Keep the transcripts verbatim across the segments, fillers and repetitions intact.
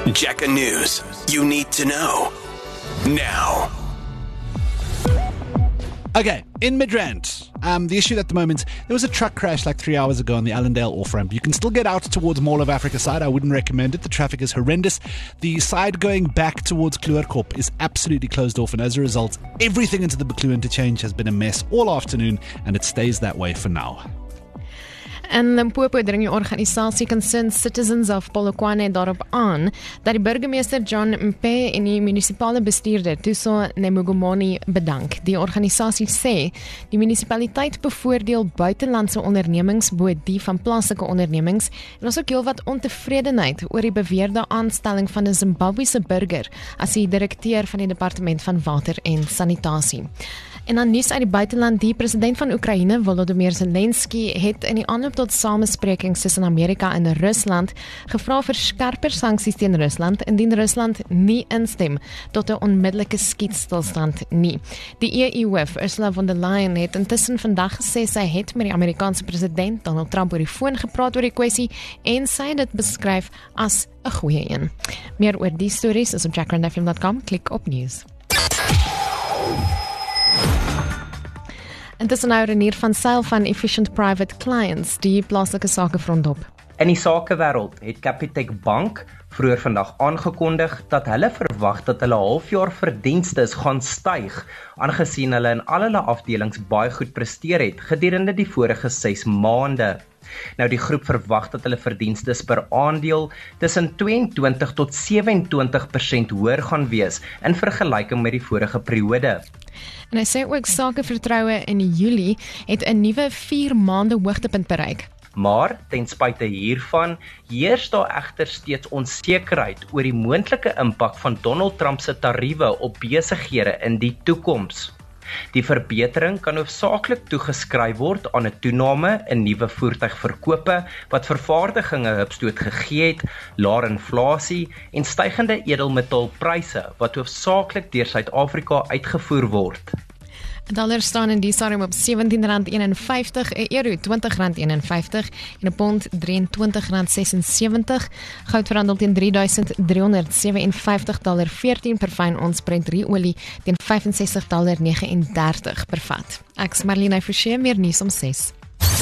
Jekka News. You need to know. Now. Okay, in Midrand, um, the issue at the moment, there was a truck crash like three hours ago on the Allendale off-ramp. You can still get out towards Mall of Africa side. I wouldn't recommend it. The traffic is horrendous. The side going back towards Kluwerkop is absolutely closed off, and as a result, everything into the Beklu interchange has been a mess all afternoon, and it stays that way for now. In Limpopo dring die organisasie Concerned Citizens of Polokwane daarop aan dat die burgemeester John Mpe en die munisipale bestuurder Tuso Nemugumoni bedank. Die organisasie sê die munisipaliteit bevoordeel buitelandse ondernemings bo die van plaaslike ondernemings en ons ook heelwat ontevredenheid oor die beweerde aanstelling van 'n Zimbabwese burger as die direkteur van die departement van water en sanitasie. En dan nuus uit die buiteland, die president van Oekraïne, Volodymyr Zelensky, het in die aanloop tot samesprekings tussen Amerika en Rusland gevra vir skerper sanksies teen Rusland indien Rusland nie instem tot 'n onmiddellike skietstilstand nie. Die E U-hoof Ursula von der Leyen het intussen vandag gesê sy het met die Amerikaanse president Donald Trump oor die foon gepraat oor die kwessie en sy het dit beskryf as 'n goeie een. Meer oor die stories is op jekka rand f m dot com. Klik op news. Intussen nou Renier van Sail van Efficient Private Clients, die plaaslike sakefront op. In die sakewêreld het Capitec Bank vroeër vandag aangekondig dat hulle verwag dat hulle halfjaar verdienstes gaan styg, aangesien hulle in al hulle afdelings baie goed presteer het gedurende die vorige ses maande. Nou die groep verwag dat hulle verdienstes per aandeel tussen tweeëntwintig tot sewe-en-twintig persent hoër gaan wees in vergelyking met die vorige periode. En hy sê ook sakevertroue in Julie het 'n nuwe vier maande hoogtepunt bereik. Maar ten spyte hiervan heers daar egter steeds onsekerheid oor die moontlike impak van Donald Trump se tariewe op besighede in die toekoms. Die verbetering kan hoofsaaklik toegeskryf word aan 'n toename in nuwe voertuigverkope wat vervaardiging 'n hupstoot gegee het, laer inflasie en stygende edelmetaalpryse wat hoofsaaklik deur Suid-Afrika uitgevoer word. 'n Dollar staan in die stadium op sewentien rand eenenvyftig, 'n euro twintig rand eenenvyftig en 'n pond drieëntwintig rand sesensewenttig. Goud verhandel teen drie duisend driehonderd sewenvyftig dollar veertien per fyn ons Brent olie teen vyf en sestig dollar nege en dertig per vat. Ek's Marlene Forsie, meer nuus om ses.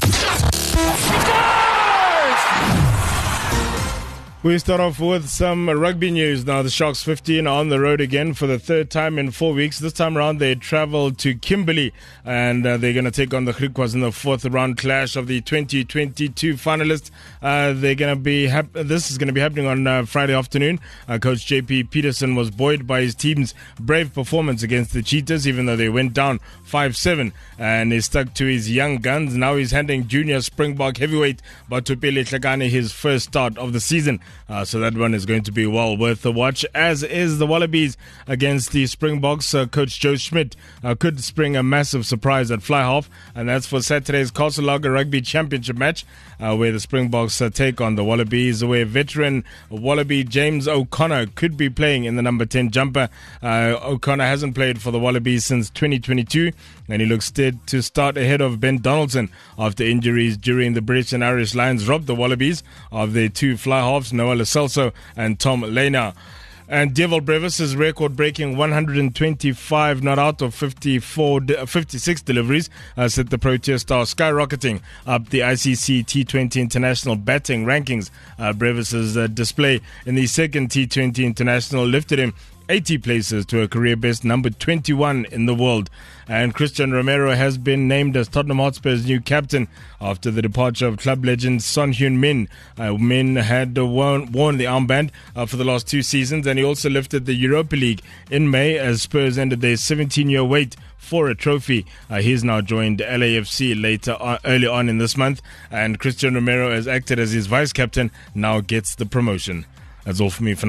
We start off with some rugby news now. The Sharks fifteen are on the road again for the third time in four weeks. This time around they travel to Kimberley and uh, they're going to take on the Griquas in the fourth round clash of the twenty twenty-two finalists. Uh, they're going to be hap- this is going to be happening on uh, Friday afternoon. Uh, Coach J P Peterson was buoyed by his team's brave performance against the Cheetahs, even though they went down five seven, and he stuck to his young guns. Now he's handing junior Springbok heavyweight Batupele Tlhakane his first start of the season. Uh, so that one is going to be well worth the watch, as is the Wallabies against the Springboks. Uh, Coach Joe Schmidt uh, could spring a massive surprise at fly half, and that's for Saturday's Castle Lager Rugby Championship match, uh, where the Springboks uh, take on the Wallabies, where veteran Wallaby James O'Connor could be playing in the number ten jumper. Uh, O'Connor hasn't played for the Wallabies since twenty twenty-two, and he looks set to start ahead of Ben Donaldson after injuries during the British and Irish Lions robbed the Wallabies of their two fly halves, Noah Lacelso and Tom Lena. And Devil Brevis' record-breaking one hundred twenty-five not out of fifty-four, fifty-six deliveries uh, set the Proteas star skyrocketing up the I C C T twenty International batting rankings. Uh, Brevis' uh, display in the second T twenty International lifted him eighty places to a career best number twenty-one in the world. And Christian Romero has been named as Tottenham Hotspur's new captain after the departure of club legend Son Heung-min. Uh, Min had uh, worn, worn the armband uh, for the last two seasons, and he also lifted the Europa League in May as Spurs ended their seventeen-year wait for a trophy. Uh, he's now joined L A F C later on, early on in this month, and Christian Romero has acted as his vice captain, now gets the promotion. That's all for me for now.